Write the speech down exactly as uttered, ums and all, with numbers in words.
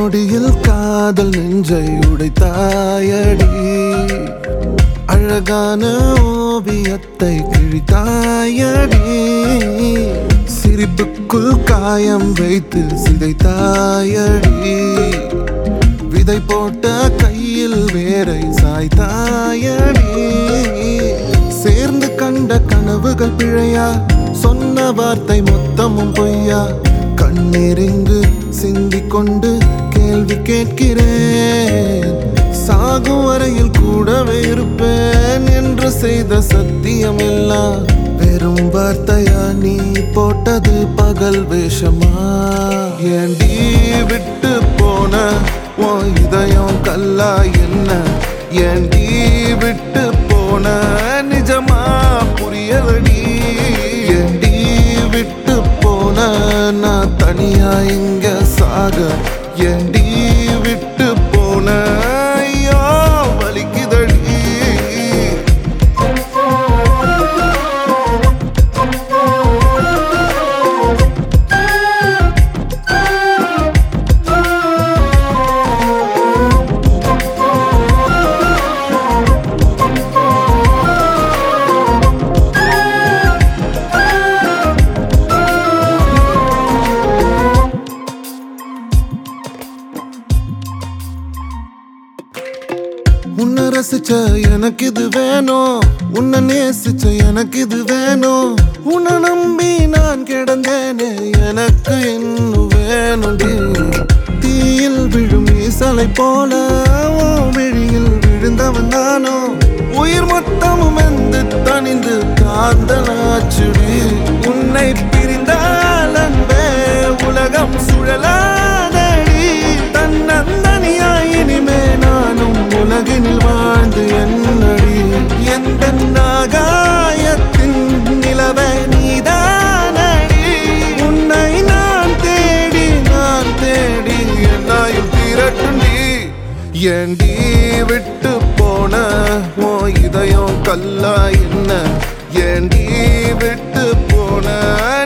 நொடியில் காதல் நெஞ்சை உடைத்தாயடி அழகான ஓவியத்தை கிழித்தாயடி சிரிப்புக்குள் காயம் வைத்து சிதைத்தாயடி விதை போட்ட கையில் வேரை சாய்த்தாயடி சேர்ந்து கண்ட கனவுகள் பிழையா சொன்ன வார்த்தை மொத்தமும் பொய்யா கண்ணீரிங்கு சிந்திக் கொண்டு கேள்வி கேட்கிறேன் சாகும் வரையில் கூடவே இருப்பேன் என்று செய்த சத்தியம் எல்லாம் வெறும் வார்த்தையா நீ போட்டது பகல் வேஷமா ஏண்டி விட்டு போன உன் இதயம் கல்லா என்ன ஏண்டி விட்டு போன நிஜமா புரியலடி ஏண்டி விட்டு போன நான் தனியா இங்க சாக ஏண்டி விட்டு போன ஐயோ வலிக்குதடி உன்னை ரசிச்ச எனக்கு இது வேணும் உன்னை நேசிச்ச எனக்கு இது வேணும் உன்னை நம்பி நான் கிடந்தேனே எனக்கு இன்னும் வேணும்டி தீயில் விழும் ஈசலை போல ஓ விழியில் விழுந்தவன் தானோ உயிர் மொத்தமும் எந்த தனிந்து காந்தலாச்சுடி உன்னை பிரிந்தால் அன்பே உலகம் சுழலாதடி தன்னந்தனியாய் இனிமே நானும் உலகினில் வாழ்ந்து என்னடி எந்த நாகாயத்தின் நிலவை நீதானடி உன்னை நான் தேடி நான் தேடி என்னாயும் திரட்டுண்டி ஏண்டி விட்டு போன ஓ இதயம் கல்லா என்ன ஏண்டி விட்டு போன